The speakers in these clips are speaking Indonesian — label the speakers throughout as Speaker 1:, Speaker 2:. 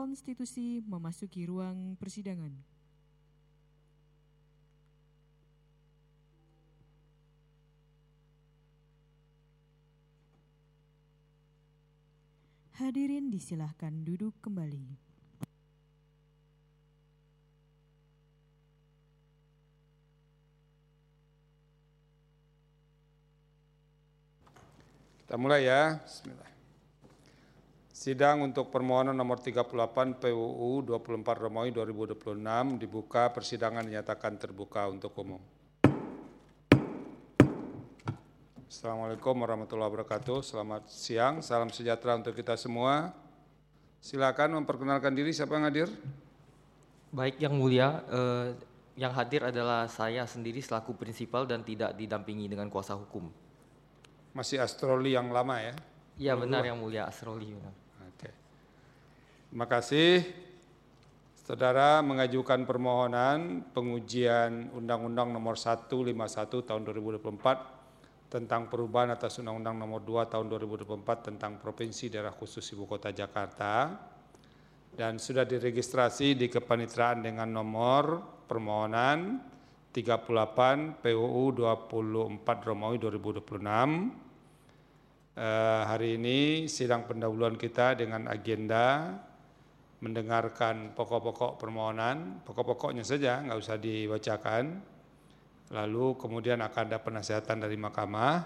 Speaker 1: Konstitusi memasuki ruang persidangan. Hadirin disilahkan duduk kembali.
Speaker 2: Kita mulai ya. Bismillah. Sidang untuk permohonan nomor 38 PUU 24 Romawi 2026 dibuka, persidangan dinyatakan terbuka untuk umum. Assalamualaikum warahmatullahi wabarakatuh. Selamat siang, salam sejahtera untuk kita semua. Silakan memperkenalkan diri, siapa yang hadir?
Speaker 3: Baik, Yang Mulia, yang hadir adalah saya sendiri selaku prinsipal dan tidak didampingi dengan kuasa hukum.
Speaker 2: Masih astroli yang lama ya?
Speaker 3: Iya benar Yang Mulia, astroli.
Speaker 2: Oke. Terima kasih. Saudara mengajukan permohonan pengujian Undang-Undang Nomor 151 Tahun 2024 tentang perubahan atas Undang-Undang Nomor 2 Tahun 2024 tentang Provinsi Daerah Khusus Ibu Kota Jakarta, dan sudah diregistrasi di kepaniteraan dengan nomor permohonan 38 PUU 24 Romawi 2026. Hari ini sidang pendahuluan kita dengan agenda mendengarkan pokok-pokok permohonan, pokok-pokoknya saja, nggak usah dibacakan. Lalu kemudian akan ada penasihatan dari Mahkamah.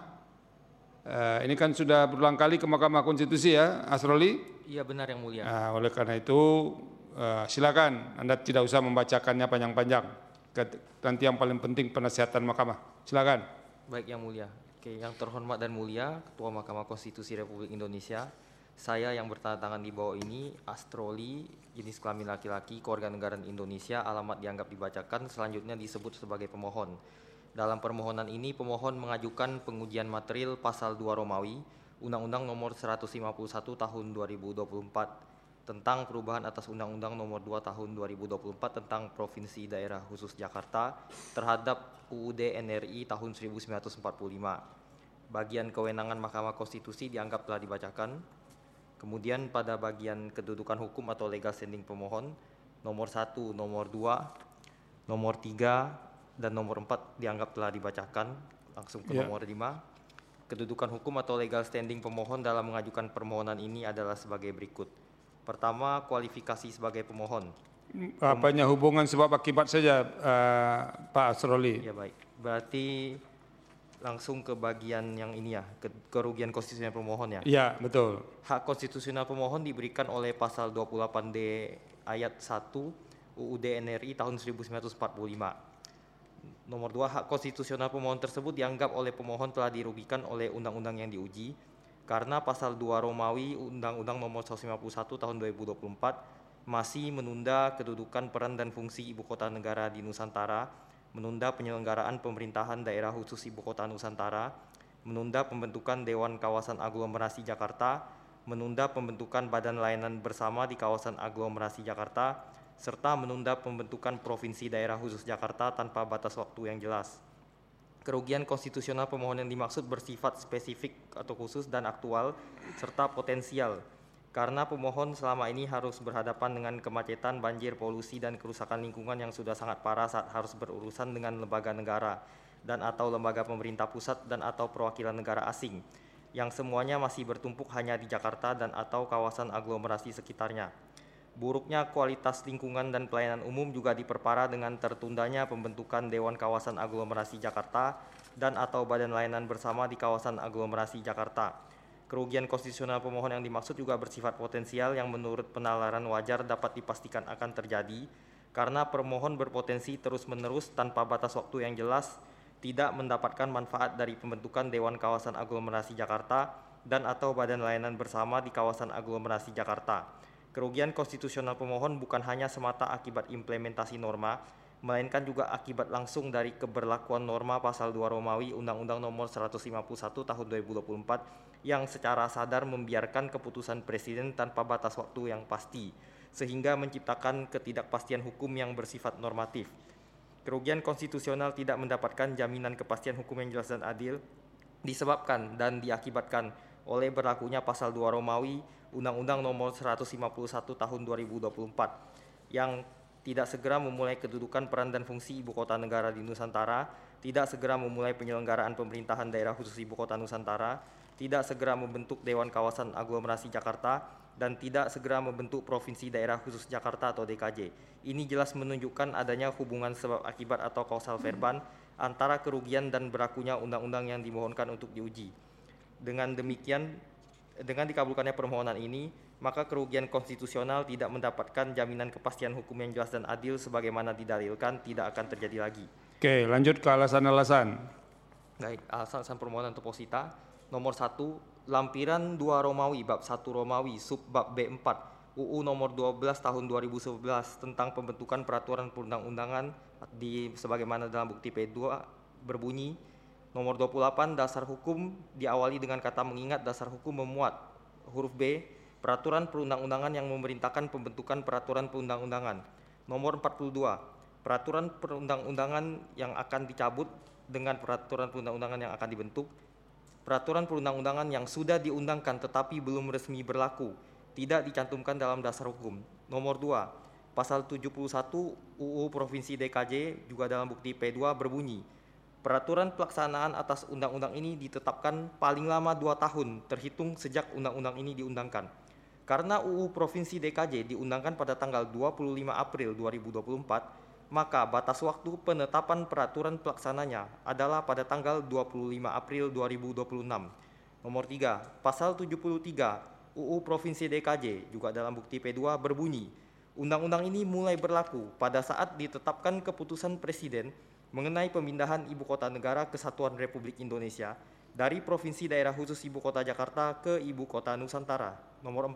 Speaker 2: Ini kan sudah berulang kali ke Mahkamah Konstitusi ya, Asroli?
Speaker 3: Iya benar Yang Mulia.
Speaker 2: Nah, oleh karena itu silakan, Anda tidak usah membacakannya panjang-panjang. Nanti yang paling penting penasihatan Mahkamah. Silakan.
Speaker 3: Baik Yang Mulia. Oke, yang terhormat dan mulia Ketua Mahkamah Konstitusi Republik Indonesia, saya yang bertanda tangan di bawah ini, Astroli, jenis kelamin laki-laki, kewarganegaraan Indonesia, alamat dianggap dibacakan, selanjutnya disebut sebagai pemohon. Dalam permohonan ini, pemohon mengajukan pengujian material pasal 2 Romawi, Undang-Undang Nomor 151 Tahun 2024 tentang perubahan atas Undang-Undang Nomor 2 Tahun 2024 tentang Provinsi Daerah Khusus Jakarta terhadap UUD NRI tahun 1945. Bagian kewenangan Mahkamah Konstitusi dianggap telah dibacakan. Kemudian pada bagian kedudukan hukum atau legal standing pemohon, nomor 1, nomor 2, nomor 3, dan nomor 4 dianggap telah dibacakan. Langsung ke nomor 5. Kedudukan hukum atau legal standing pemohon dalam mengajukan permohonan ini adalah sebagai berikut. Pertama, kualifikasi sebagai pemohon.
Speaker 2: Apanya hubungan sebab akibat saja, Pak Asroli?
Speaker 3: Ya baik, berarti langsung ke bagian yang ini ya, kerugian konstitusional pemohon ya.
Speaker 2: Iya, betul.
Speaker 3: Hak konstitusional pemohon diberikan oleh pasal 28D ayat 1 UUD NRI tahun 1945. Nomor 2, hak konstitusional pemohon tersebut dianggap oleh pemohon telah dirugikan oleh undang-undang yang diuji karena pasal 2 Romawi Undang-Undang Nomor 151 Tahun 2024 masih menunda kedudukan, peran dan fungsi ibu kota negara di Nusantara, menunda penyelenggaraan pemerintahan daerah khusus ibu kota Nusantara, menunda pembentukan Dewan Kawasan Aglomerasi Jakarta, menunda pembentukan Badan Layanan Bersama di kawasan aglomerasi Jakarta, serta menunda pembentukan Provinsi Daerah Khusus Jakarta tanpa batas waktu yang jelas. Kerugian konstitusional pemohon yang dimaksud bersifat spesifik atau khusus dan aktual, serta potensial, karena pemohon selama ini harus berhadapan dengan kemacetan, banjir, polusi, dan kerusakan lingkungan yang sudah sangat parah saat harus berurusan dengan lembaga negara dan atau lembaga pemerintah pusat dan atau perwakilan negara asing, yang semuanya masih bertumpuk hanya di Jakarta dan atau kawasan aglomerasi sekitarnya. Buruknya kualitas lingkungan dan pelayanan umum juga diperparah dengan tertundanya pembentukan Dewan Kawasan Aglomerasi Jakarta dan atau Badan Layanan Bersama di kawasan aglomerasi Jakarta. Kerugian konstitusional pemohon yang dimaksud juga bersifat potensial yang menurut penalaran wajar dapat dipastikan akan terjadi karena permohon berpotensi terus-menerus tanpa batas waktu yang jelas tidak mendapatkan manfaat dari pembentukan Dewan Kawasan Aglomerasi Jakarta dan atau Badan Layanan Bersama di kawasan aglomerasi Jakarta. Kerugian konstitusional pemohon bukan hanya semata akibat implementasi norma, melainkan juga akibat langsung dari keberlakuan norma pasal 2 Romawi Undang-Undang Nomor 151 Tahun 2024 yang secara sadar membiarkan keputusan Presiden tanpa batas waktu yang pasti, sehingga menciptakan ketidakpastian hukum yang bersifat normatif. Kerugian konstitusional tidak mendapatkan jaminan kepastian hukum yang jelas dan adil disebabkan dan diakibatkan oleh berlakunya pasal 2 Romawi Undang-Undang Nomor 151 Tahun 2024 yang tidak segera memulai kedudukan peran dan fungsi Ibu Kota Negara di Nusantara, tidak segera memulai penyelenggaraan pemerintahan daerah khusus Ibu Kota Nusantara, tidak segera membentuk Dewan Kawasan Aglomerasi Jakarta, dan tidak segera membentuk Provinsi Daerah Khusus Jakarta atau DKJ. Ini jelas menunjukkan adanya hubungan sebab akibat atau kausal verban antara kerugian dan berlakunya undang-undang yang dimohonkan untuk diuji. Dengan demikian, dengan dikabulkannya permohonan ini, maka kerugian konstitusional tidak mendapatkan jaminan kepastian hukum yang jelas dan adil sebagaimana didalilkan tidak akan terjadi lagi.
Speaker 2: Oke, lanjut ke alasan-alasan.
Speaker 3: Baik, alasan permohonan untuk posita. Nomor 1, lampiran 2 Romawi bab 1 Romawi sub bab B4 UU nomor 12 tahun 2011 tentang pembentukan peraturan perundang-undangan sebagaimana dalam bukti P2 berbunyi, nomor 28, dasar hukum diawali dengan kata mengingat dasar hukum memuat. Huruf B, peraturan perundang-undangan yang memerintahkan pembentukan peraturan perundang-undangan. Nomor 42, peraturan perundang-undangan yang akan dicabut dengan peraturan perundang-undangan yang akan dibentuk. Peraturan perundang-undangan yang sudah diundangkan tetapi belum resmi berlaku, tidak dicantumkan dalam dasar hukum. Nomor 2, pasal 71 UU Provinsi DKJ juga dalam bukti P2 berbunyi, peraturan pelaksanaan atas undang-undang ini ditetapkan paling lama 2 tahun terhitung sejak undang-undang ini diundangkan. Karena UU Provinsi DKJ diundangkan pada tanggal 25 April 2024, maka batas waktu penetapan peraturan pelaksananya adalah pada tanggal 25 April 2026. Nomor 3, pasal 73 UU Provinsi DKJ juga dalam bukti P2 berbunyi, undang-undang ini mulai berlaku pada saat ditetapkan keputusan Presiden mengenai pemindahan Ibu Kota Negara Kesatuan Republik Indonesia dari Provinsi Daerah Khusus Ibu Kota Jakarta ke Ibu Kota Nusantara. Nomor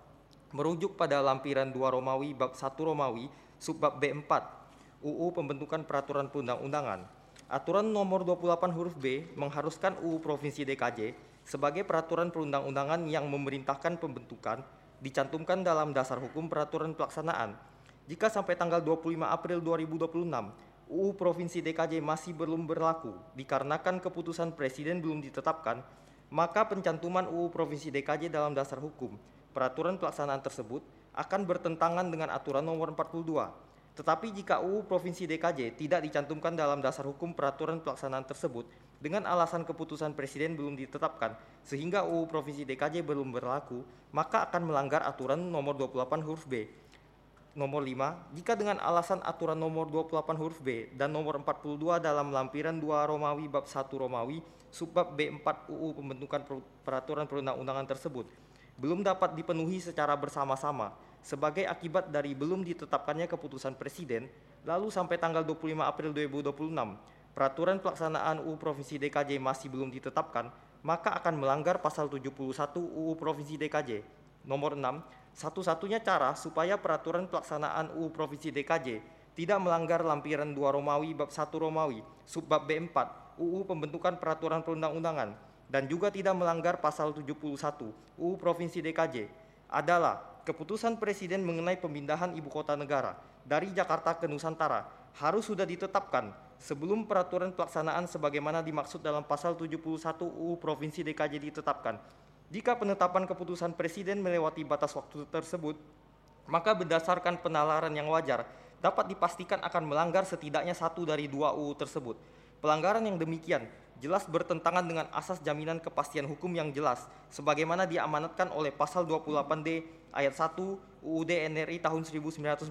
Speaker 3: 4, merujuk pada lampiran 2 Romawi bab 1 Romawi subbab B4 UU Pembentukan Peraturan Perundang-undangan. Aturan nomor 28 huruf B mengharuskan UU Provinsi DKJ sebagai peraturan perundang-undangan yang memerintahkan pembentukan dicantumkan dalam dasar hukum peraturan pelaksanaan. Jika sampai tanggal 25 April 2026 UU Provinsi DKJ masih belum berlaku dikarenakan keputusan Presiden belum ditetapkan, maka pencantuman UU Provinsi DKJ dalam dasar hukum peraturan pelaksanaan tersebut akan bertentangan dengan aturan nomor 42. Tetapi jika UU Provinsi DKJ tidak dicantumkan dalam dasar hukum peraturan pelaksanaan tersebut dengan alasan keputusan Presiden belum ditetapkan sehingga UU Provinsi DKJ belum berlaku, maka akan melanggar aturan nomor 28 huruf B. Nomor 5, jika dengan alasan aturan nomor 28 huruf B dan nomor 42 dalam lampiran 2 Romawi bab 1 Romawi subbab B4 UU Pembentukan Peraturan Perundang-undangan tersebut belum dapat dipenuhi secara bersama-sama sebagai akibat dari belum ditetapkannya keputusan Presiden, lalu sampai tanggal 25 April 2026, peraturan pelaksanaan UU Provinsi DKJ masih belum ditetapkan, maka akan melanggar pasal 71 UU Provinsi DKJ. Nomor 6, satu-satunya cara supaya peraturan pelaksanaan UU Provinsi DKJ tidak melanggar lampiran 2 Romawi bab 1 Romawi subbab B4 UU Pembentukan Peraturan Perundang-undangan dan juga tidak melanggar pasal 71 UU Provinsi DKJ adalah keputusan Presiden mengenai pemindahan Ibu Kota Negara dari Jakarta ke Nusantara harus sudah ditetapkan sebelum peraturan pelaksanaan sebagaimana dimaksud dalam pasal 71 UU Provinsi DKJ ditetapkan. Jika penetapan keputusan Presiden melewati batas waktu tersebut, maka berdasarkan penalaran yang wajar dapat dipastikan akan melanggar setidaknya satu dari 2 UU tersebut. Pelanggaran yang demikian jelas bertentangan dengan asas jaminan kepastian hukum yang jelas sebagaimana diamanatkan oleh pasal 28D ayat 1 UUD NRI tahun 1945.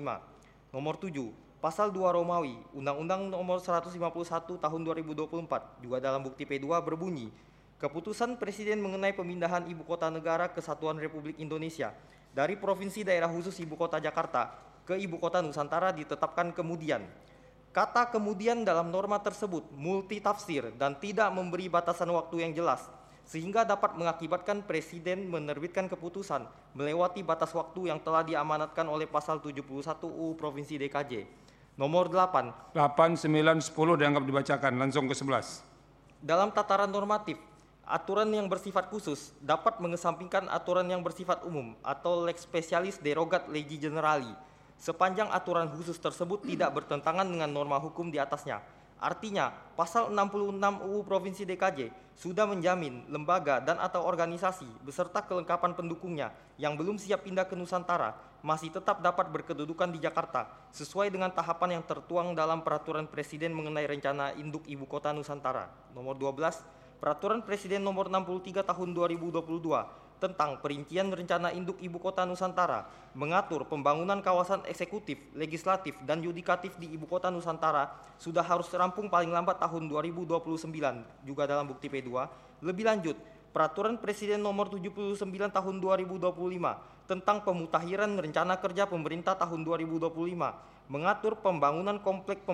Speaker 3: Nomor 7, pasal 2 Romawi Undang-Undang nomor 151 tahun 2024 juga dalam bukti P2 berbunyi, keputusan Presiden mengenai pemindahan Ibu Kota Negara Kesatuan Republik Indonesia dari Provinsi Daerah Khusus Ibu Kota Jakarta ke Ibu Kota Nusantara ditetapkan kemudian. Kata kemudian dalam norma tersebut multitafsir dan tidak memberi batasan waktu yang jelas, sehingga dapat mengakibatkan Presiden menerbitkan keputusan melewati batas waktu yang telah diamanatkan oleh pasal 71 UU Provinsi DKJ. Nomor 8.
Speaker 2: 8, 9, 10 dianggap dibacakan. Langsung ke 11.
Speaker 3: Dalam tataran normatif, aturan yang bersifat khusus dapat mengesampingkan aturan yang bersifat umum atau lex specialis derogat legi generali sepanjang aturan khusus tersebut tidak bertentangan dengan norma hukum di atasnya Artinya, pasal 66 UU Provinsi DKJ sudah menjamin lembaga dan atau organisasi beserta kelengkapan pendukungnya yang belum siap pindah ke Nusantara masih tetap dapat berkedudukan di Jakarta sesuai dengan tahapan yang tertuang dalam Peraturan Presiden mengenai Rencana Induk Ibu Kota Nusantara nomor 12, Peraturan Presiden nomor 63 tahun 2022 tentang perincian rencana induk Ibu Kota Nusantara, mengatur pembangunan kawasan eksekutif, legislatif, dan yudikatif di Ibu Kota Nusantara sudah harus rampung paling lambat tahun 2029, juga dalam bukti P2. Lebih lanjut, Peraturan Presiden nomor 79 tahun 2025 tentang pemutakhiran rencana kerja pemerintah tahun 2025, mengatur pembangunan komplek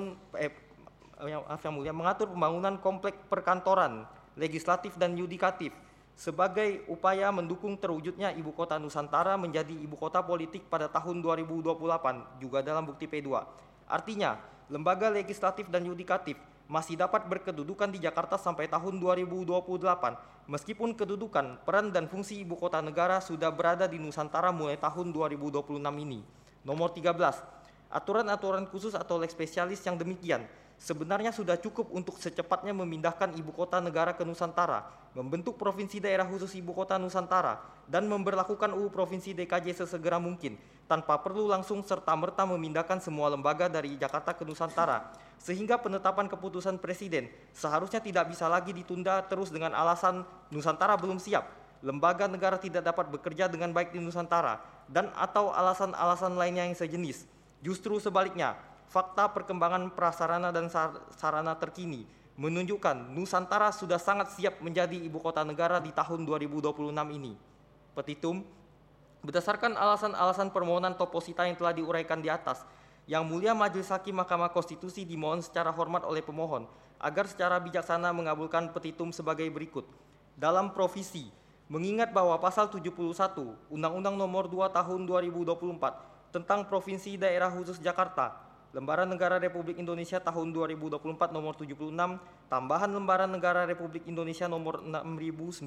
Speaker 3: mengatur pembangunan komplek perkantoran, legislatif, dan yudikatif, sebagai upaya mendukung terwujudnya Ibu Kota Nusantara menjadi Ibu Kota Politik pada tahun 2028, juga dalam bukti P2. Artinya, lembaga legislatif dan yudikatif masih dapat berkedudukan di Jakarta sampai tahun 2028, meskipun kedudukan, peran, dan fungsi Ibu Kota Negara sudah berada di Nusantara mulai tahun 2026 ini. Nomor 13, aturan-aturan khusus atau lex spesialis yang demikian sebenarnya sudah cukup untuk secepatnya memindahkan Ibu Kota Negara ke Nusantara, membentuk Provinsi Daerah Khusus Ibu Kota Nusantara, dan memberlakukan UU Provinsi DKJ sesegera mungkin, tanpa perlu langsung serta-merta memindahkan semua lembaga dari Jakarta ke Nusantara, sehingga penetapan keputusan Presiden seharusnya tidak bisa lagi ditunda terus dengan alasan Nusantara belum siap, lembaga negara tidak dapat bekerja dengan baik di Nusantara, dan atau alasan-alasan lainnya yang sejenis. Justru sebaliknya, fakta perkembangan prasarana dan sarana terkini menunjukkan Nusantara sudah sangat siap menjadi Ibu Kota Negara di tahun 2026 ini. Petitum, berdasarkan alasan-alasan permohonan toposita yang telah diuraikan di atas, Yang Mulia Majelis Hakim Mahkamah Konstitusi dimohon secara hormat oleh pemohon agar secara bijaksana mengabulkan petitum sebagai berikut. Dalam provisi, mengingat bahwa pasal 71 Undang-Undang Nomor 2 Tahun 2024 tentang Provinsi Daerah Khusus Jakarta, Lembaran Negara Republik Indonesia tahun 2024 nomor 76, tambahan Lembaran Negara Republik Indonesia nomor 6913,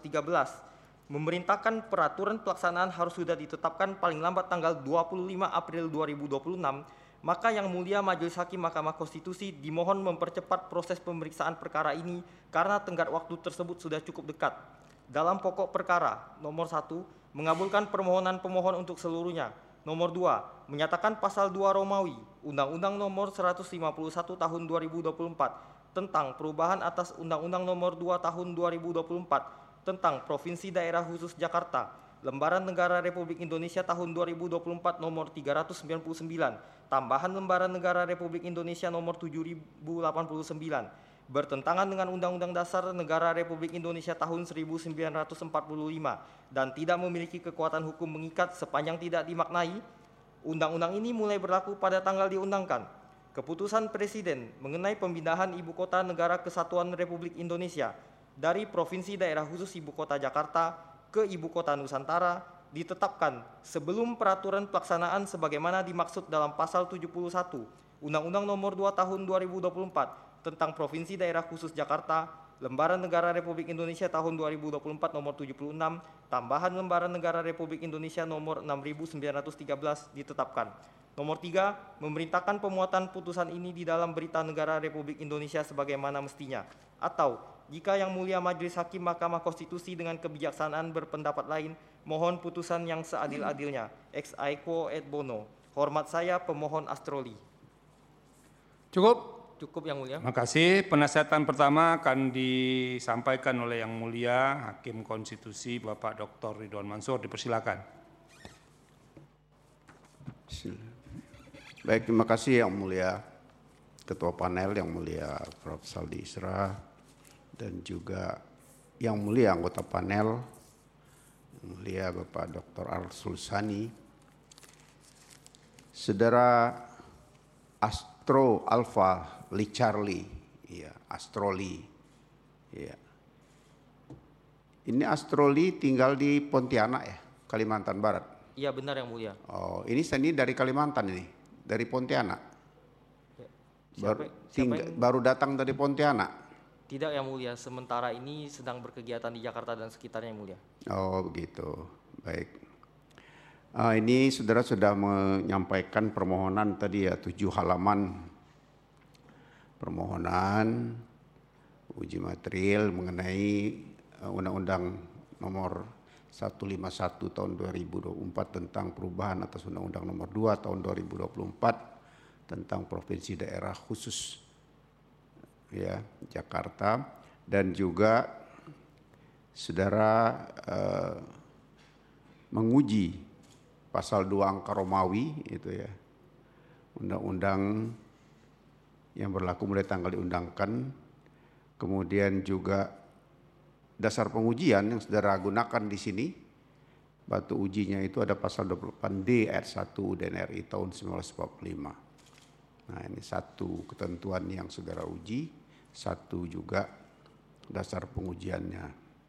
Speaker 3: memerintahkan peraturan pelaksanaan harus sudah ditetapkan paling lambat tanggal 25 April 2026, maka Yang Mulia Majelis Hakim Mahkamah Konstitusi dimohon mempercepat proses pemeriksaan perkara ini karena tenggat waktu tersebut sudah cukup dekat. Dalam pokok perkara, nomor 1, mengabulkan permohonan pemohon untuk seluruhnya. Nomor 2, menyatakan pasal 2 Romawi, Undang-Undang Nomor 151 Tahun 2024 tentang perubahan atas Undang-Undang Nomor 2 Tahun 2024 tentang Provinsi Daerah Khusus Jakarta, Lembaran Negara Republik Indonesia Tahun 2024 Nomor 399, tambahan Lembaran Negara Republik Indonesia Nomor 7089, bertentangan dengan Undang-Undang Dasar Negara Republik Indonesia tahun 1945 dan tidak memiliki kekuatan hukum mengikat sepanjang tidak dimaknai. Undang-undang ini mulai berlaku pada tanggal diundangkan. Keputusan Presiden mengenai pemindahan Ibu Kota Negara Kesatuan Republik Indonesia dari Provinsi Daerah Khusus Ibu Kota Jakarta ke Ibu Kota Nusantara ditetapkan sebelum peraturan pelaksanaan sebagaimana dimaksud dalam pasal 71 Undang-Undang Nomor 2 Tahun 2024 tentang Provinsi Daerah Khusus Jakarta, Lembaran Negara Republik Indonesia tahun 2024 nomor 76, tambahan Lembaran Negara Republik Indonesia nomor 6913 ditetapkan. Nomor 3, memerintahkan pemuatan putusan ini di dalam Berita Negara Republik Indonesia sebagaimana mestinya. Atau, jika Yang Mulia Majelis Hakim Mahkamah Konstitusi dengan kebijaksanaan berpendapat lain, mohon putusan yang seadil-adilnya. Ex aequo et bono. Hormat saya, pemohon Astroli.
Speaker 2: Cukup?
Speaker 3: Cukup Yang Mulia.
Speaker 2: Terima kasih. Penasihatan pertama akan disampaikan oleh Yang Mulia Hakim Konstitusi Bapak Dr. Ridwan Mansur. Dipersilakan.
Speaker 4: Baik, terima kasih Yang Mulia Ketua Panel, Yang Mulia Prof. Saldi Isra, dan juga Yang Mulia Anggota Panel, Yang Mulia Bapak Dr. Arsul Sani, Saudara Astro Alfa Lee Charlie, ya, Astroli, ya. Ini Astroli tinggal di Pontianak ya, Kalimantan Barat.
Speaker 3: Iya benar Yang Mulia.
Speaker 4: Oh, ini Sani dari Kalimantan ini, dari Pontianak.
Speaker 3: Ya.
Speaker 4: Baru datang dari Pontianak.
Speaker 3: Tidak Yang Mulia, sementara ini sedang berkegiatan di Jakarta dan sekitarnya Yang Mulia.
Speaker 4: Oh begitu, baik. Ini saudara sudah menyampaikan permohonan tadi ya, 7 halaman permohonan uji material mengenai Undang-Undang Nomor 151 Tahun 2024 tentang perubahan atas Undang-Undang Nomor 2 Tahun 2024 tentang Provinsi Daerah Khusus ya Jakarta, dan juga saudara menguji pasal 2 angka Romawi itu ya, undang-undang yang berlaku mulai tanggal diundangkan. Kemudian juga dasar pengujian yang saudara gunakan di sini, batu ujinya itu ada pasal 28D ayat 1 UUD NRI tahun 1945. Nah, ini satu ketentuan yang saudara uji, satu juga dasar pengujiannya.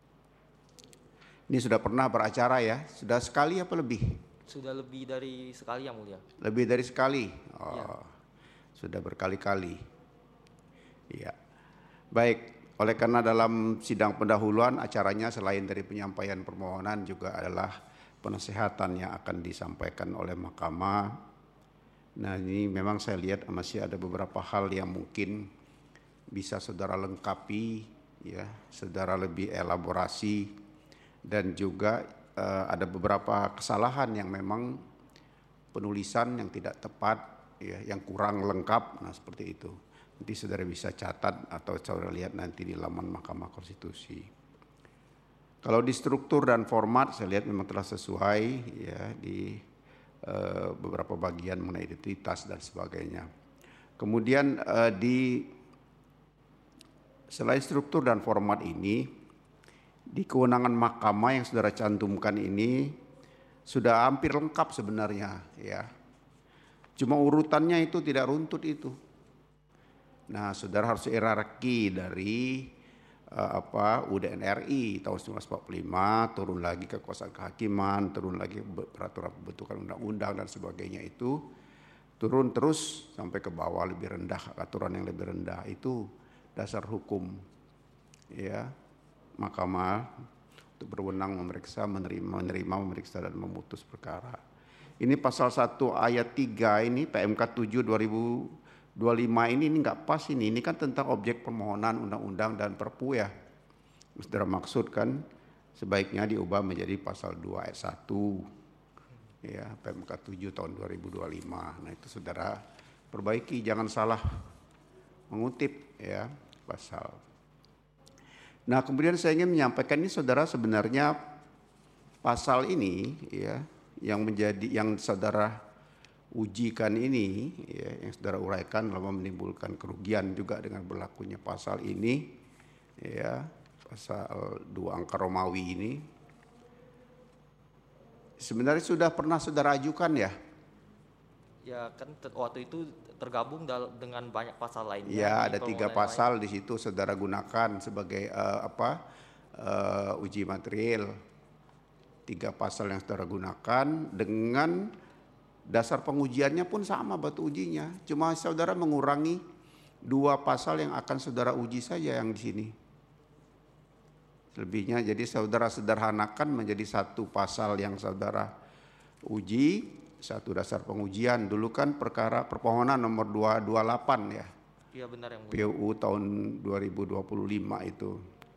Speaker 4: Ini sudah pernah beracara ya? Sudah sekali apa lebih?
Speaker 3: Sudah lebih dari sekali, Yang Mulia.
Speaker 4: Lebih dari sekali? Oh,
Speaker 3: ya.
Speaker 4: Sudah berkali-kali. Iya. Baik. Oleh karena dalam sidang pendahuluan acaranya selain dari penyampaian permohonan juga adalah penasehatan yang akan disampaikan oleh mahkamah. Nah, ini memang saya lihat masih ada beberapa hal yang mungkin bisa saudara lengkapi, ya, saudara lebih elaborasi, dan juga ada beberapa kesalahan yang memang penulisan yang tidak tepat, ya, yang kurang lengkap. Nah, seperti itu. Nanti saudara bisa catat atau saudara lihat nanti di laman Mahkamah Konstitusi. Kalau di struktur dan format saya lihat memang telah sesuai ya di beberapa bagian mengenai identitas dan sebagainya. Kemudian selain struktur dan format ini, di kewenangan mahkamah yang saudara cantumkan ini sudah hampir lengkap sebenarnya ya. Cuma urutannya itu tidak runtut itu. Nah, saudara harus hierarki dari UUD NRI tahun 1945, turun lagi kekuasaan kehakiman, turun lagi peraturan pembentukan undang-undang dan sebagainya, itu turun terus sampai ke bawah lebih rendah, aturan yang lebih rendah itu dasar hukum ya mahkamah untuk berwenang memeriksa, menerima, memeriksa dan memutus perkara. Ini pasal 1 ayat 3 ini PMK 7 2025 ini enggak pas ini kan tentang objek permohonan undang-undang dan perpu ya. Saudara maksud kan sebaiknya diubah menjadi pasal 2 ayat 1 ya PMK 7 tahun 2025. Nah, itu saudara perbaiki, jangan salah mengutip ya pasal. Nah, kemudian saya ingin menyampaikan ini saudara, sebenarnya pasal ini ya yang saudara ujikan ini ya, yang saudara uraikan lalu menimbulkan kerugian juga dengan berlakunya pasal ini ya, pasal 2 angka Romawi ini sebenarnya sudah pernah saudara ajukan ya?
Speaker 3: Ya kan waktu itu tergabung dengan banyak pasal lainnya.
Speaker 4: Ya, ada 3 pasal di situ saudara gunakan sebagai uji material. 3 pasal yang saudara gunakan dengan dasar pengujiannya pun sama batu ujinya. Cuma saudara mengurangi 2 pasal yang akan saudara uji saja yang di sini. Selebihnya jadi saudara sederhanakan menjadi 1 pasal yang saudara uji, 1 dasar pengujian. Dulu kan perkara permohonan nomor 228 ya.
Speaker 3: Iya benar yang
Speaker 4: PUU tahun 2025 itu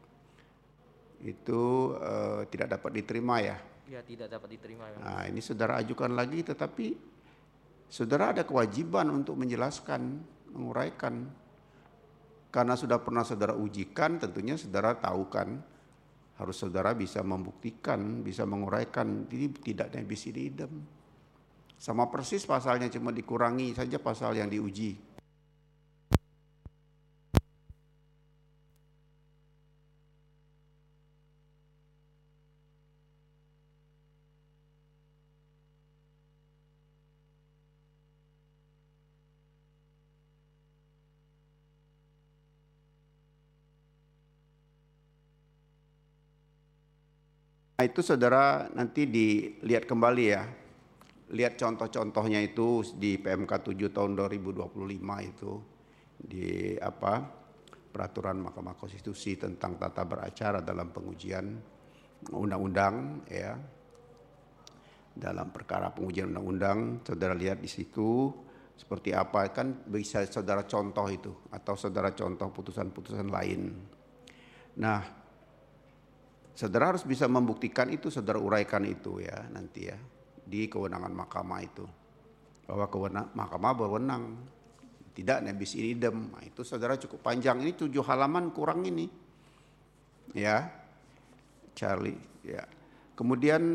Speaker 4: tidak dapat diterima ya.
Speaker 3: Ya, tidak dapat diterima.
Speaker 4: Nah, ini saudara ajukan lagi, tetapi saudara ada kewajiban untuk menjelaskan, menguraikan. Karena sudah pernah saudara ujikan, tentunya saudara tahu kan, harus saudara bisa membuktikan, bisa menguraikan. Jadi tidak nebis idem. Sama persis pasalnya, cuma dikurangi saja pasal yang diuji. Nah, itu saudara nanti dilihat kembali ya. Lihat contoh-contohnya itu di PMK 7 tahun 2025 itu di peraturan Mahkamah Konstitusi tentang tata beracara dalam pengujian undang-undang ya. Dalam perkara pengujian undang-undang, saudara lihat di situ seperti apa, kan bisa saudara contoh itu atau saudara contoh putusan-putusan lain. Nah, saudara harus bisa membuktikan itu, saudara uraikan itu ya nanti ya di kewenangan mahkamah itu, bahwa mahkamah berwenang, tidak nebis in idem. Nah, itu saudara cukup panjang, ini 7 halaman kurang ini ya Charlie ya. Kemudian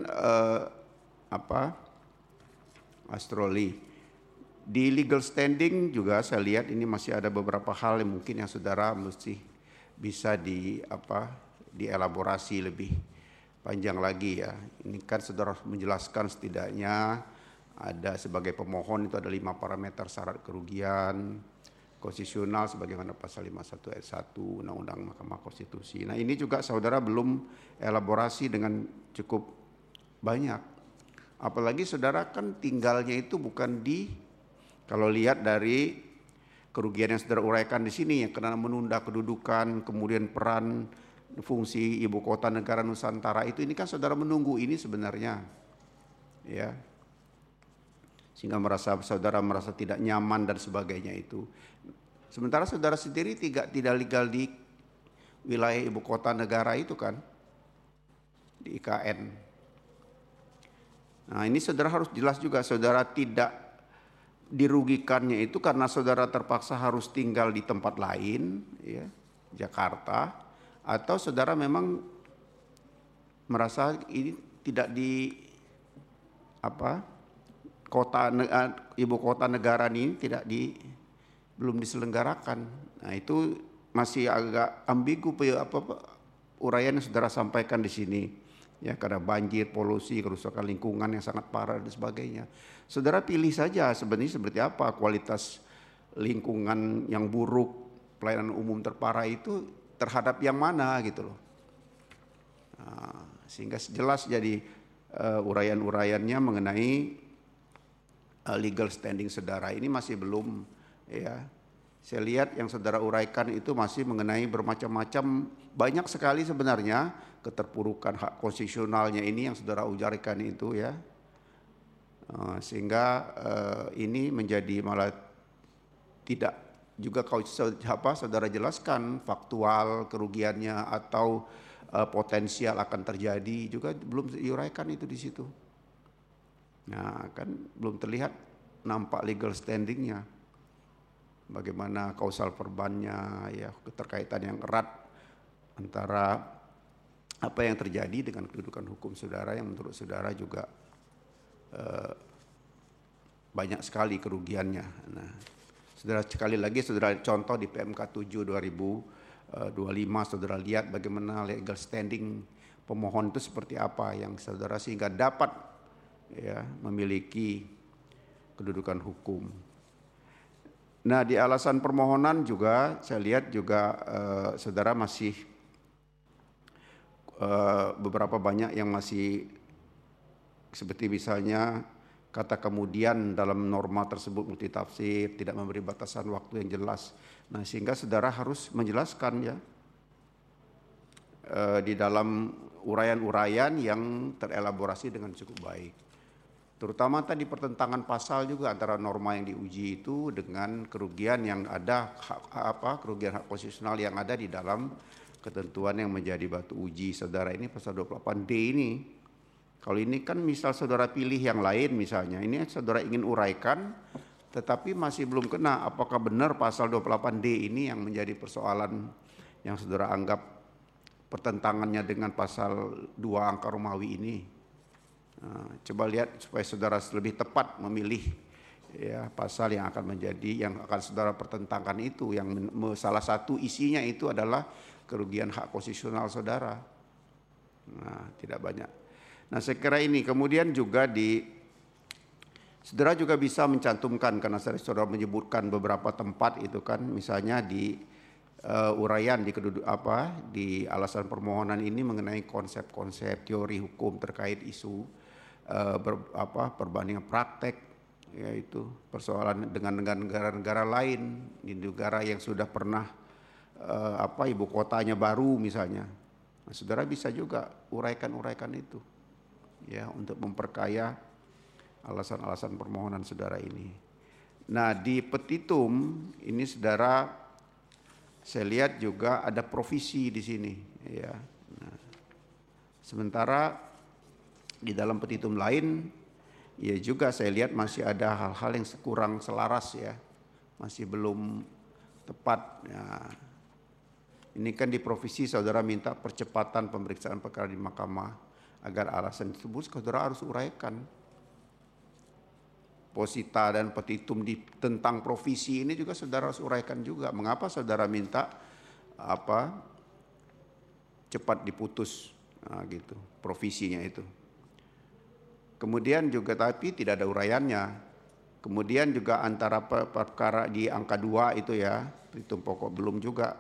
Speaker 4: astroli di legal standing juga saya lihat ini masih ada beberapa hal yang mungkin yang saudara mesti bisa dielaborasi lebih panjang lagi ya. Ini kan saudara menjelaskan setidaknya ada sebagai pemohon itu ada 5 parameter syarat kerugian konstitusional sebagaimana pasal 51 ayat 1 Undang-Undang Mahkamah Konstitusi. Nah, ini juga saudara belum elaborasi dengan cukup banyak. Apalagi saudara kan tinggalnya itu bukan kalau lihat dari kerugian yang saudara uraikan di sini yang karena menunda kedudukan, kemudian peran fungsi ibu kota negara Nusantara itu, ini kan saudara menunggu ini sebenarnya ya, sehingga saudara merasa tidak nyaman dan sebagainya itu. Sementara saudara sendiri tidak legal di wilayah ibu kota negara itu kan, di IKN. Nah, ini saudara harus jelas juga, saudara tidak dirugikannya itu karena saudara terpaksa harus tinggal di tempat lain ya, Jakarta, atau saudara memang merasa ini tidak di ibu kota negara ini belum diselenggarakan. Nah, itu masih agak ambigu uraian yang saudara sampaikan di sini ya, karena banjir, polusi, kerusakan lingkungan yang sangat parah dan sebagainya. Saudara pilih saja sebenarnya seperti apa kualitas lingkungan yang buruk, pelayanan umum terparah itu terhadap yang mana gitu loh. Nah, sehingga jelas jadi uraian-uraiannya mengenai legal standing saudara ini masih belum ya. Saya lihat yang saudara uraikan itu masih mengenai bermacam-macam, banyak sekali sebenarnya keterpurukan hak konstitusionalnya ini yang saudara ujarkan itu ya. Sehingga ini menjadi malah tidak juga saudara jelaskan faktual kerugiannya atau potensial akan terjadi juga belum diuraikan itu di situ. Nah, kan belum terlihat nampak legal standingnya, bagaimana kausal perbannya ya, keterkaitan yang erat antara apa yang terjadi dengan kedudukan hukum saudara yang menurut saudara juga banyak sekali kerugiannya. Nah, saudara sekali lagi saudara contoh di PMK 7 2025 saudara lihat bagaimana legal standing pemohon itu seperti apa yang saudara sehingga dapat ya memiliki kedudukan hukum. Nah, di alasan permohonan juga saya lihat juga saudara masih beberapa banyak yang masih seperti misalnya kata kemudian dalam norma tersebut multitafsir, tidak memberi batasan waktu yang jelas. Nah, sehingga saudara harus menjelaskan ya di dalam uraian-uraian yang terelaborasi dengan cukup baik. Terutama tadi pertentangan pasal juga antara norma yang diuji itu dengan kerugian yang ada, kerugian hak konstitusional yang ada di dalam ketentuan yang menjadi batu uji saudara ini pasal 28D ini. Kalau ini kan misal saudara pilih yang lain misalnya, ini saudara ingin uraikan tetapi masih belum kena apakah benar pasal 28D ini yang menjadi persoalan yang saudara anggap pertentangannya dengan pasal 2 angka Romawi ini. Nah, coba lihat supaya saudara lebih tepat memilih ya pasal yang akan menjadi yang akan saudara pertentangkan itu, yang salah satu isinya itu adalah kerugian hak konstitusional saudara. Nah, tidak banyak. Nah, saya kira ini kemudian juga saudara juga bisa mencantumkan karena saudara menyebutkan beberapa tempat itu kan, misalnya di uraian di alasan permohonan ini mengenai konsep-konsep teori hukum terkait isu perbandingan praktek, yaitu persoalan dengan negara-negara lain di negara yang sudah pernah ibu kotanya baru misalnya. Nah, saudara bisa juga uraikan itu ya untuk memperkaya alasan-alasan permohonan saudara ini. Nah, di petitum ini saudara, saya lihat juga ada provisi di sini, ya. Nah, sementara di dalam petitum lain, ya juga saya lihat masih ada hal-hal yang kurang selaras, ya, masih belum tepat. Ya. Ini kan di provisi saudara minta percepatan pemeriksaan perkara di mahkamah agar alasan tersebut saudara harus uraikan. Posita dan petitum tentang provisi ini juga saudara harus uraikan juga. Mengapa saudara minta cepat diputus, nah, gitu, provisinya itu. Kemudian juga tapi tidak ada uraiannya. Kemudian juga antara perkara di angka 2 itu, ya, petitum pokok belum juga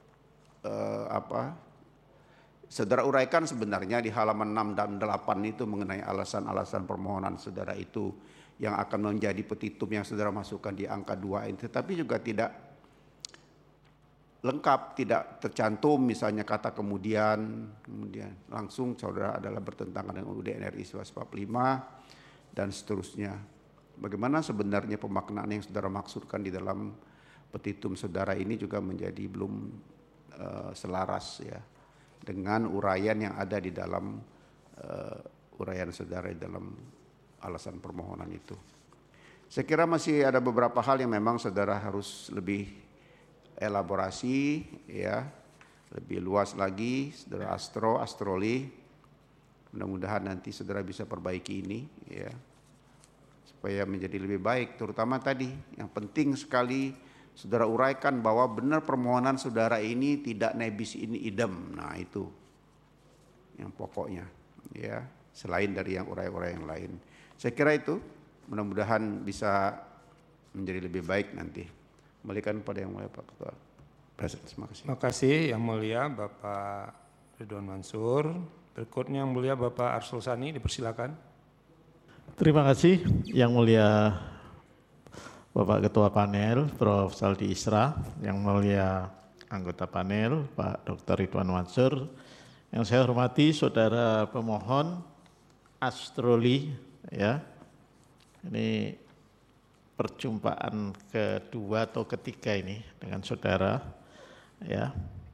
Speaker 4: saudara uraikan sebenarnya di halaman 6 dan 8 itu mengenai alasan-alasan permohonan saudara itu yang akan menjadi petitum yang saudara masukkan di angka 2 ini, tetapi juga tidak lengkap, tidak tercantum misalnya kata kemudian langsung saudara adalah bertentangan dengan UUD NRI 1945 dan seterusnya. Bagaimana sebenarnya pemaknaan yang saudara maksudkan di dalam petitum saudara ini juga menjadi belum selaras, ya, dengan uraian yang ada di dalam uraian saudara di dalam alasan permohonan itu. Saya kira masih ada beberapa hal yang memang saudara harus lebih elaborasi, ya, lebih luas lagi, saudara astroli. Mudah-mudahan nanti saudara bisa perbaiki ini, ya, supaya menjadi lebih baik. Terutama tadi yang penting sekali saudara uraikan bahwa benar permohonan saudara ini tidak nebis in idem. Nah, itu yang pokoknya, ya, selain dari yang urai-urai yang lain. Saya kira itu mudah-mudahan bisa menjadi lebih baik nanti. Kembalikan pada yang mulia Pak Ketua Presiden. Terima kasih.
Speaker 2: Terima kasih yang mulia Bapak Ridwan Mansur. Berikutnya yang mulia Bapak Arsul Sani, dipersilakan.
Speaker 5: Terima kasih yang mulia Bapak Ketua Panel, Prof. Saldi Isra, yang mulia anggota panel, Pak Dr. Ridwan Mansur, yang saya hormati saudara pemohon astroli, ya. Ini perjumpaan kedua atau ketiga ini dengan saudara, ya.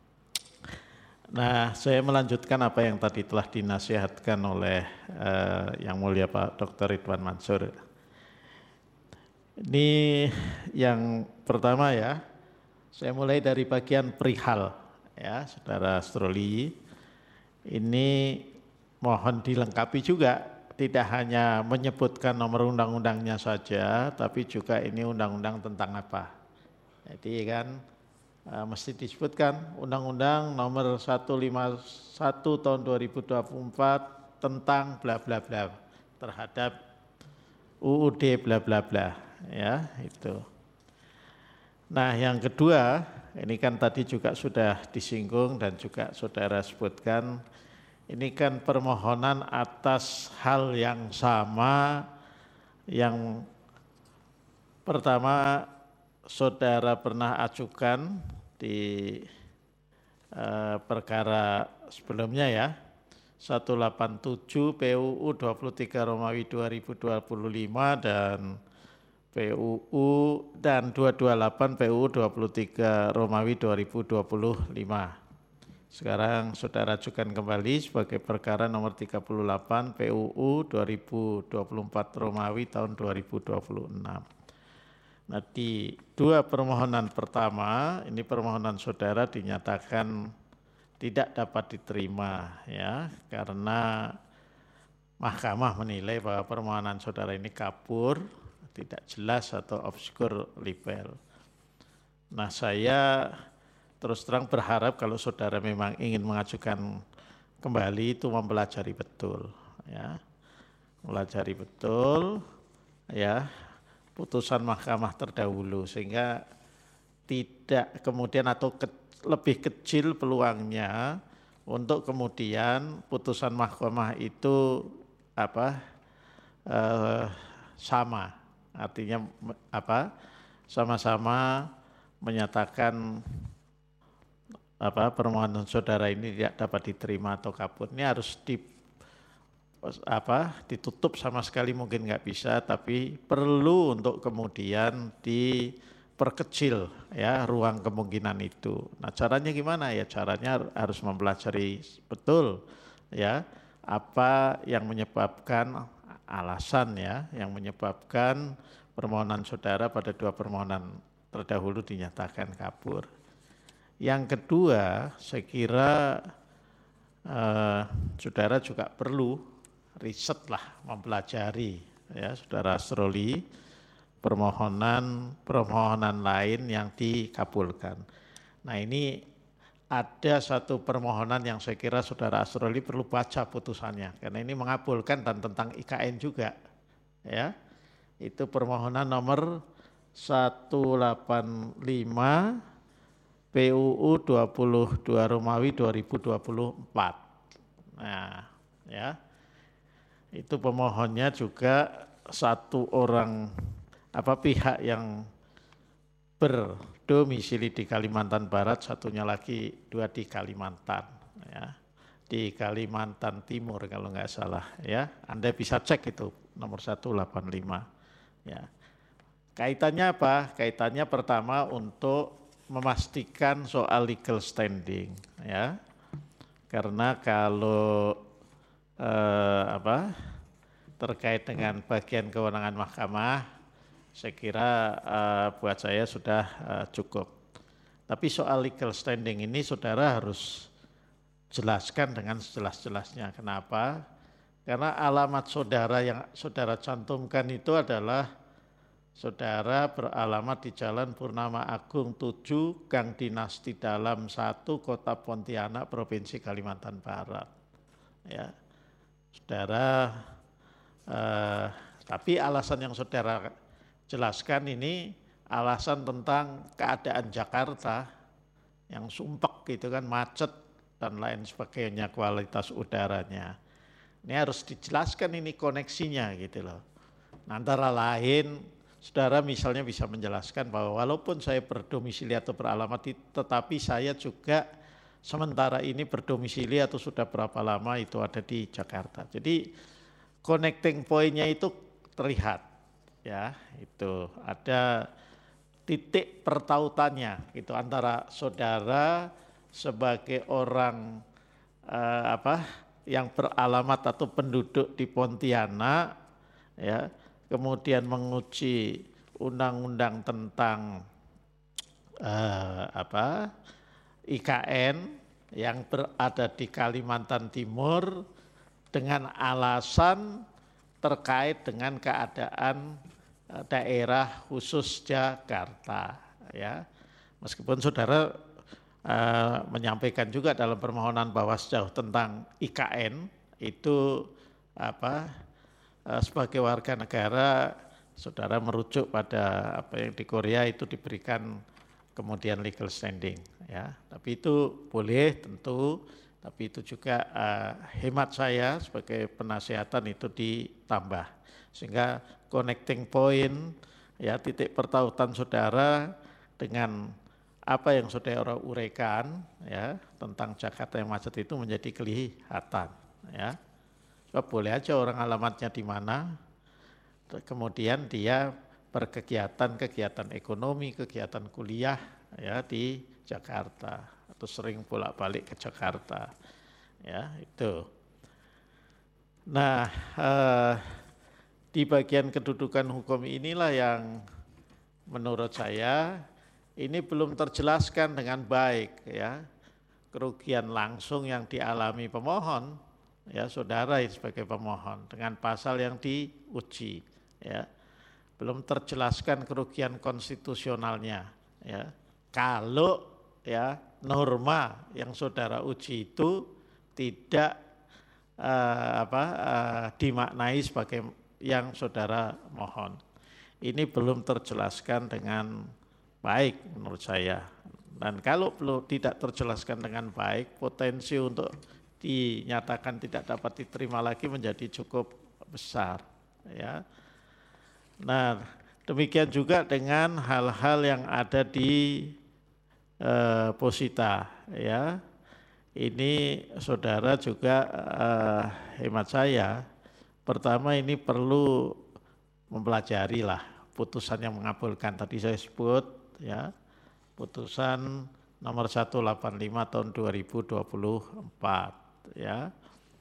Speaker 5: Nah, saya melanjutkan apa yang tadi telah dinasihatkan oleh yang mulia Pak Dr. Ridwan Mansur. Ini yang pertama, ya, saya mulai dari bagian perihal, ya, saudara astroli. Ini mohon dilengkapi juga, tidak hanya menyebutkan nomor undang-undangnya saja, tapi juga ini undang-undang tentang apa. Jadi kan mesti disebutkan Undang-Undang nomor 151 tahun 2024 tentang bla bla bla terhadap UUD bla bla bla. Ya, itu. Nah, yang kedua, ini kan tadi juga sudah disinggung dan juga saudara sebutkan, ini kan permohonan atas hal yang sama. Yang pertama saudara pernah ajukan di perkara sebelumnya, ya, 187 PUU 23 Romawi 2025 dan PUU dan 228 PUU 23 Romawi 2025. Sekarang saudara ajukan kembali sebagai perkara nomor 38 PUU 2024 Romawi tahun 2026. Nah, di dua permohonan pertama, ini permohonan saudara dinyatakan tidak dapat diterima, ya, karena mahkamah menilai bahwa permohonan saudara ini kabur, tidak jelas atau obskur libel. Nah, saya terus terang berharap kalau saudara memang ingin mengajukan kembali itu mempelajari betul, ya, pelajari betul, ya, putusan mahkamah terdahulu sehingga tidak kemudian atau lebih kecil peluangnya untuk kemudian putusan mahkamah itu sama. Artinya sama-sama menyatakan permohonan saudara ini tidak dapat diterima atau kabur. Ini harus ditutup sama sekali mungkin nggak bisa, tapi perlu untuk kemudian diperkecil ya ruang kemungkinan itu. Nah caranya gimana ya? Caranya harus mempelajari betul ya apa yang menyebabkan alasan ya yang menyebabkan permohonan saudara pada 2 permohonan terdahulu dinyatakan kabur. Yang kedua, saya kira saudara juga perlu riset lah, mempelajari ya saudara Asroli permohonan lain yang dikabulkan. Nah ini ada satu permohonan yang saya kira saudara Asroli perlu baca putusannya karena ini mengabulkan dan tentang IKN juga ya. Itu permohonan nomor 185 PUU 22 Romawi 2024. Nah, ya. Itu pemohonnya juga satu orang pihak yang berdomisili di Kalimantan Barat, satunya lagi 2 di Kalimantan ya. Di Kalimantan Timur kalau nggak salah ya. Anda bisa cek itu nomor 185 ya. Kaitannya apa? Kaitannya pertama untuk memastikan soal legal standing ya. Karena kalau terkait dengan bagian kewenangan mahkamah, saya kira buat saya sudah cukup. Tapi soal legal standing ini saudara harus jelaskan dengan sejelas-jelasnya. Kenapa? Karena alamat saudara yang saudara cantumkan itu adalah saudara beralamat di Jalan Purnama Agung 7, Gang Dinasti Dalam 1, Kota Pontianak, Provinsi Kalimantan Barat. Ya, saudara. Tapi alasan yang saudara jelaskan ini alasan tentang keadaan Jakarta yang sumpek gitu kan, macet dan lain sebagainya, kualitas udaranya. Ini harus dijelaskan ini koneksinya gitu loh. Nah, antara lain saudara misalnya bisa menjelaskan bahwa walaupun saya berdomisili atau beralamat tetapi saya juga sementara ini berdomisili atau sudah berapa lama itu ada di Jakarta. Jadi connecting point-nya itu terlihat ya, itu ada titik pertautannya gitu antara saudara sebagai orang yang beralamat atau penduduk di Pontianak ya, kemudian menguji undang-undang tentang IKN yang berada di Kalimantan Timur dengan alasan terkait dengan keadaan daerah khusus Jakarta ya. Meskipun saudara menyampaikan juga dalam permohonan bahwa sejauh tentang IKN itu sebagai warga negara saudara merujuk pada apa yang di Korea itu diberikan kemudian legal standing ya. Tapi itu boleh tentu, tapi itu juga hemat saya sebagai penasihatan itu ditambah sehingga connecting point ya, titik pertautan saudara dengan apa yang saudara uraikan ya tentang Jakarta yang macet itu menjadi kelihatan ya. Sebab boleh aja orang alamatnya di mana, kemudian dia berkegiatan ekonomi, kegiatan kuliah ya di Jakarta atau sering bolak-balik ke Jakarta ya itu. Nah di bagian kedudukan hukum inilah yang menurut saya ini belum terjelaskan dengan baik ya, kerugian langsung yang dialami pemohon ya, saudara sebagai pemohon dengan pasal yang diuji ya, belum terjelaskan kerugian konstitusionalnya ya. Kalau ya norma yang saudara uji itu tidak dimaknai sebagai yang saudara mohon. Ini belum terjelaskan dengan baik menurut saya. Dan kalau tidak terjelaskan dengan baik, potensi untuk dinyatakan tidak dapat diterima lagi menjadi cukup besar ya. Nah, demikian juga dengan hal-hal yang ada di posita ya. Ini saudara juga hemat saya Pertama ini perlu mempelajari lah putusan yang mengabulkan. Tadi saya sebut ya, putusan nomor 185 tahun 2024 ya.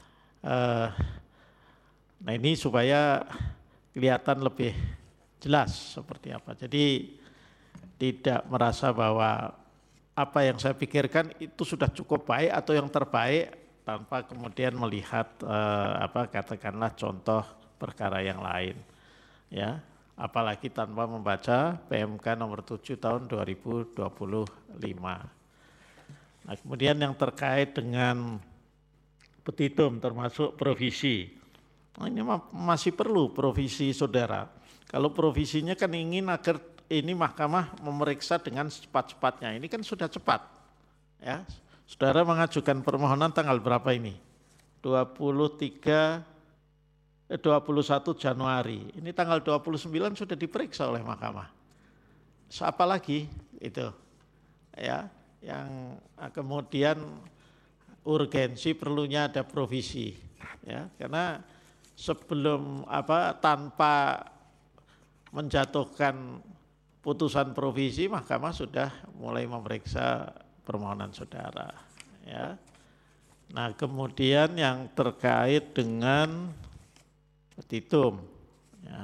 Speaker 5: Nah ini supaya kelihatan lebih jelas seperti apa. Jadi tidak merasa bahwa apa yang saya pikirkan itu sudah cukup baik atau yang terbaik tanpa kemudian melihat katakanlah contoh perkara yang lain ya, apalagi tanpa membaca PMK nomor 7 tahun 2025. Nah, kemudian yang terkait dengan petitum termasuk provisi. Nah, ini masih perlu provisi saudara. Kalau provisinya kan ingin agar ini mahkamah memeriksa dengan cepat-cepatnya. Ini kan sudah cepat. Ya. Saudara mengajukan permohonan tanggal berapa ini? 21 Januari. Ini tanggal 29 sudah diperiksa oleh mahkamah. Apa lagi itu? Ya, yang kemudian urgensi perlunya ada provisi. Ya, karena sebelum tanpa menjatuhkan putusan provisi, mahkamah sudah mulai memeriksa permohonan saudara ya. Nah, kemudian yang terkait dengan petitum ya.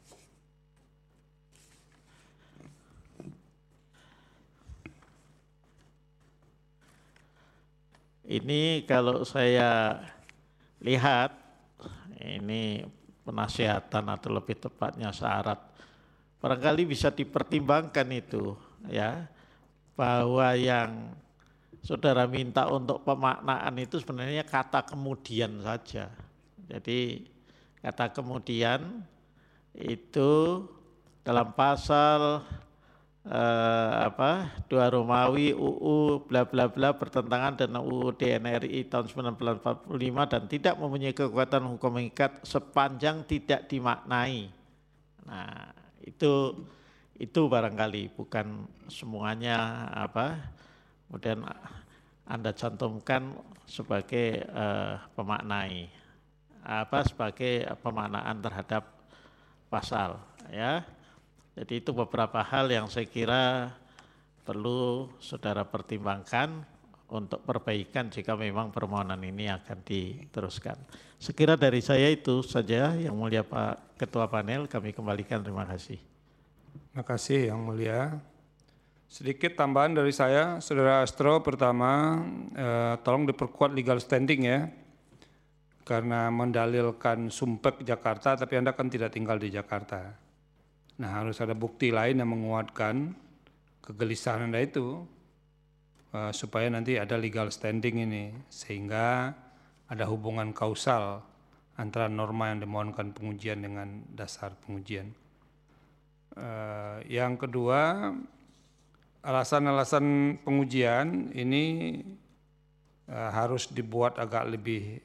Speaker 5: Ini kalau saya lihat ini penasihatan atau lebih tepatnya syarat barangkali bisa dipertimbangkan itu ya, bahwa yang saudara minta untuk pemaknaan itu sebenarnya kata kemudian saja. Jadi kata kemudian itu dalam pasal 2 Romawi UU bla bla bla bertentangan dengan UUD NRI tahun 1945 dan tidak mempunyai kekuatan hukum mengikat sepanjang tidak dimaknai. Nah, itu barangkali bukan semuanya kemudian Anda cantumkan sebagai pemaknai sebagai pemaknaan terhadap pasal ya. Jadi itu beberapa hal yang saya kira perlu saudara pertimbangkan untuk perbaikan jika memang permohonan ini akan diteruskan. Sekira dari saya itu saja, Yang Mulia Pak Ketua Panel, kami kembalikan, terima kasih.
Speaker 2: Terima kasih Yang Mulia. Sedikit tambahan dari saya, Saudara Astro. Pertama, tolong diperkuat legal standing ya, karena mendalilkan Sumpek Jakarta, tapi Anda kan tidak tinggal di Jakarta. Nah, harus ada bukti lain yang menguatkan kegelisahan Anda itu, supaya nanti ada legal standing ini, sehingga ada hubungan kausal antara norma yang dimohonkan pengujian dengan dasar pengujian. Yang kedua, alasan-alasan pengujian ini harus dibuat agak lebih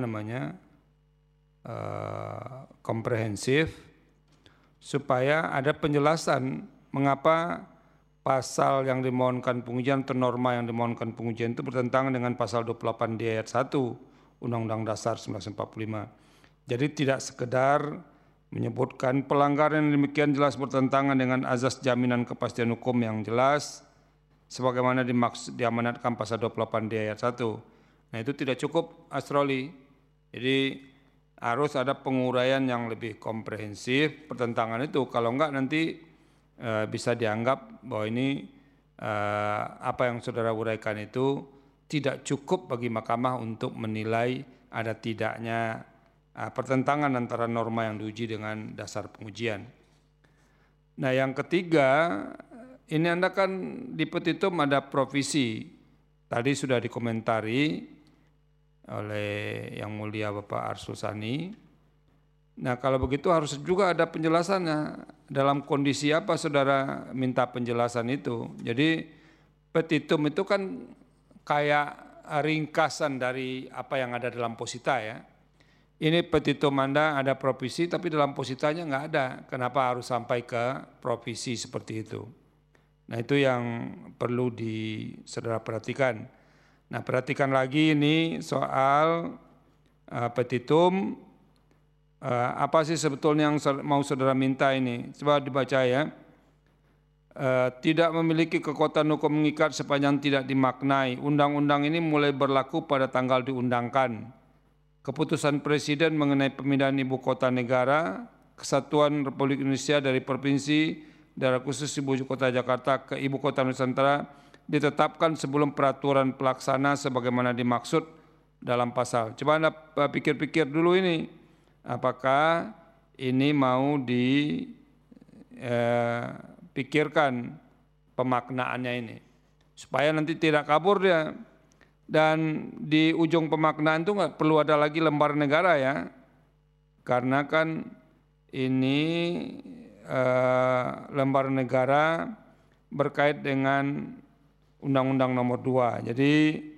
Speaker 2: komprehensif, supaya ada penjelasan mengapa pasal yang dimohonkan pengujian atau norma yang dimohonkan pengujian itu bertentangan dengan pasal 28D ayat 1 Undang-Undang Dasar 1945. Jadi tidak sekedar menyebutkan pelanggaran yang demikian jelas bertentangan dengan azas jaminan kepastian hukum yang jelas sebagaimana diamanatkan pasal 28D ayat 1. Nah, itu tidak cukup, Astroli. Jadi harus ada penguraian yang lebih komprehensif pertentangan itu. Kalau enggak nanti bisa dianggap bahwa ini apa yang saudara uraikan itu tidak cukup bagi mahkamah untuk menilai ada tidaknya pertentangan antara norma yang diuji dengan dasar pengujian. Nah, yang ketiga, ini Anda kan di petitum ada provisi. Tadi sudah dikomentari oleh Yang Mulia Bapak Arsul Sani. Nah, kalau begitu harus juga ada penjelasannya. Dalam kondisi apa saudara minta penjelasan itu? Jadi petitum itu kan kayak ringkasan dari apa yang ada dalam posita ya. Ini petitum Anda ada provisi tapi dalam positanya nggak ada. Kenapa harus sampai ke provisi seperti itu? Nah, itu yang perlu saudara perhatikan. Nah, perhatikan lagi ini soal petitum Apa sih sebetulnya yang mau saudara minta ini? Coba dibaca ya. Tidak memiliki kekuatan hukum mengikat sepanjang tidak dimaknai. Undang-undang ini mulai berlaku pada tanggal diundangkan. Keputusan Presiden mengenai pemindahan ibu kota negara, Kesatuan Republik Indonesia dari Provinsi Daerah Khusus Ibu Kota Jakarta ke Ibu Kota Nusantara ditetapkan sebelum peraturan pelaksana sebagaimana dimaksud dalam pasal. Coba Anda pikir-pikir dulu ini, apakah ini mau dipikirkan pemaknaannya ini, supaya nanti tidak kabur dia. Dan di ujung pemaknaan itu nggak perlu ada lagi lembar negara ya, karena kan ini lembar negara berkait dengan Undang-Undang Nomor 2. Jadi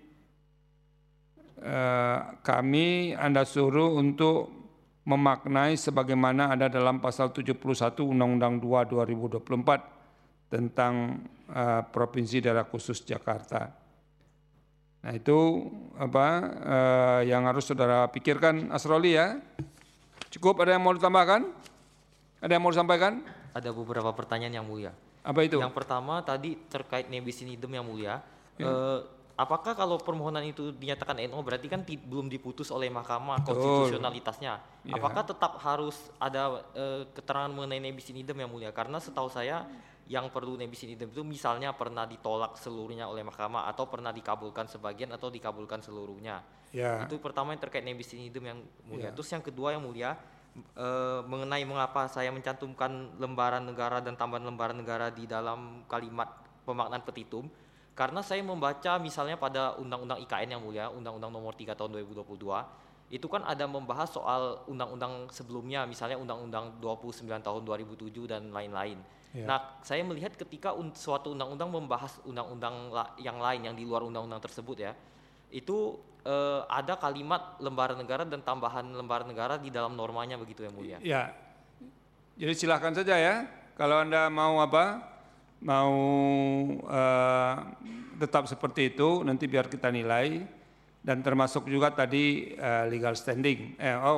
Speaker 2: kami Anda suruh untuk memaknai sebagaimana ada dalam pasal 71 Undang-Undang 2 2024 tentang Provinsi Daerah Khusus Jakarta. Nah itu yang harus saudara pikirkan, Asroli ya. Cukup, ada yang mau ditambahkan? Ada yang mau disampaikan?
Speaker 3: Ada beberapa pertanyaan yang mulia.
Speaker 2: Apa itu?
Speaker 3: Yang pertama tadi terkait nebis in idem yang mulia. Apakah kalau permohonan itu dinyatakan NO berarti kan belum diputus oleh Mahkamah konstitusionalitasnya?
Speaker 2: Ya.
Speaker 3: Apakah tetap harus ada keterangan mengenai nebis in idem yang mulia? Karena setahu saya yang perlu nebis in idem itu misalnya pernah ditolak seluruhnya oleh Mahkamah atau pernah dikabulkan sebagian atau dikabulkan seluruhnya.
Speaker 2: Ya.
Speaker 3: Itu pertama yang terkait nebis in idem yang mulia.
Speaker 2: Ya.
Speaker 3: Terus yang kedua yang mulia, mengenai mengapa saya mencantumkan lembaran negara dan tambahan lembaran negara di dalam kalimat pemaknaan petitum, karena saya membaca misalnya pada Undang-Undang IKN yang mulia, Undang-Undang Nomor 3 Tahun 2022, itu kan ada membahas soal undang-undang sebelumnya, misalnya Undang-Undang 29 Tahun 2007 dan lain-lain.
Speaker 2: Ya.
Speaker 3: Nah, saya melihat ketika suatu undang-undang membahas undang-undang yang lain yang di luar undang-undang tersebut ya, itu ada kalimat lembaran negara dan tambahan lembaran negara di dalam normanya begitu yang mulia.
Speaker 2: Ya, jadi silahkan saja ya. Kalau Anda mau tetap seperti itu, nanti biar kita nilai. Dan termasuk juga tadi legal standing,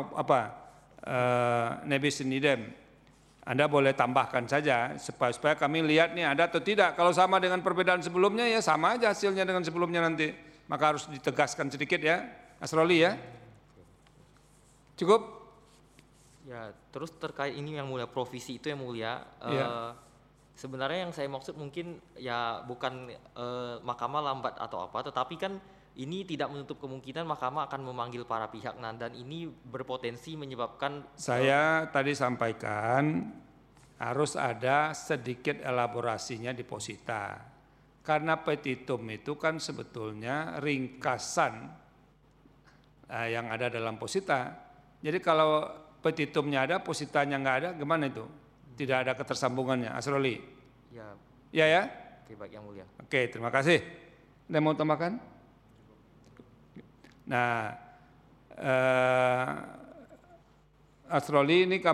Speaker 2: nebis in idem. Anda boleh tambahkan saja supaya kami lihat nih ada atau tidak. Kalau sama dengan perbedaan sebelumnya ya sama aja hasilnya dengan sebelumnya nanti. Maka harus ditegaskan sedikit ya, Asroli ya. Cukup?
Speaker 3: Ya, terus terkait ini yang mulia, provisi itu yang mulia. Sebenarnya yang saya maksud mungkin ya bukan Mahkamah lambat atau apa, tetapi kan ini tidak menutup kemungkinan Mahkamah akan memanggil para pihak, dan ini berpotensi menyebabkan.
Speaker 2: Saya tadi sampaikan harus ada sedikit elaborasinya di posita. Karena petitum itu kan sebetulnya ringkasan yang ada dalam posita. Jadi kalau petitumnya ada, positanya nggak ada, gimana itu? Tidak ada ketersambungannya, Asroli. Ya.
Speaker 3: Oke, baik yang mulia.
Speaker 2: Oke, terima kasih. Ada mau tambahkan? Nah, Asroli ini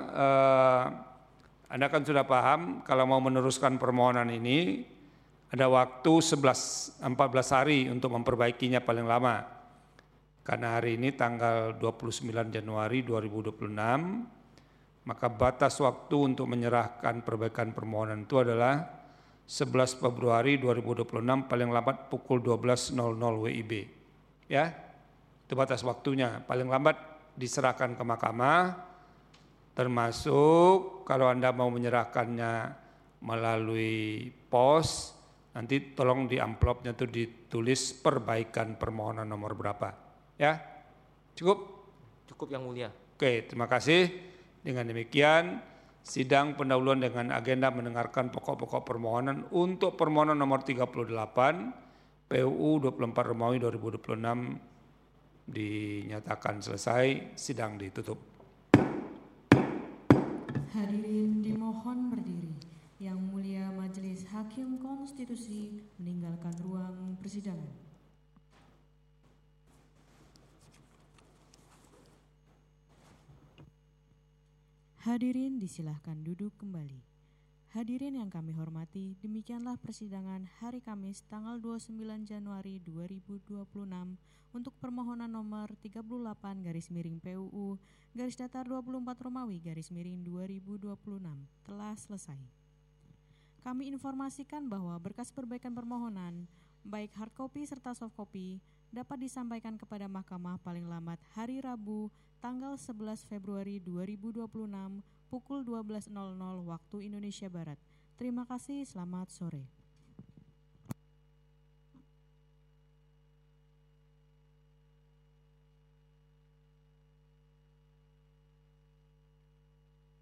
Speaker 2: Anda kan sudah paham kalau mau meneruskan permohonan ini ada waktu 14 hari untuk memperbaikinya paling lama. Karena hari ini tanggal 29 Januari 2026, maka batas waktu untuk menyerahkan perbaikan permohonan itu adalah 11 Februari 2026 paling lambat pukul 12.00 WIB. Ya, itu batas waktunya. Paling lambat diserahkan ke Mahkamah, termasuk kalau Anda mau menyerahkannya melalui pos, nanti tolong di amplopnya itu ditulis perbaikan permohonan nomor berapa. Ya, cukup?
Speaker 3: Cukup yang mulia.
Speaker 2: Oke, terima kasih. Dengan demikian, sidang pendahuluan dengan agenda mendengarkan pokok-pokok permohonan untuk permohonan nomor 38 PUU 24 Romawi 2026 dinyatakan selesai, sidang ditutup.
Speaker 1: Hadirin dimohon berdiri. Yang mulia Majelis Hakim Konstitusi meninggalkan ruang persidangan. Hadirin disilahkan duduk kembali. Hadirin yang kami hormati, demikianlah persidangan hari Kamis tanggal 29 Januari 2026 untuk permohonan nomor 38/PUU garis datar 24 Romawi garis miring 2026 telah selesai. Kami informasikan bahwa berkas perbaikan permohonan, baik hard copy serta soft copy, dapat disampaikan kepada Mahkamah paling lambat hari Rabu tanggal 11 Februari 2026 pukul 12.00 waktu Indonesia Barat. Terima kasih, selamat sore.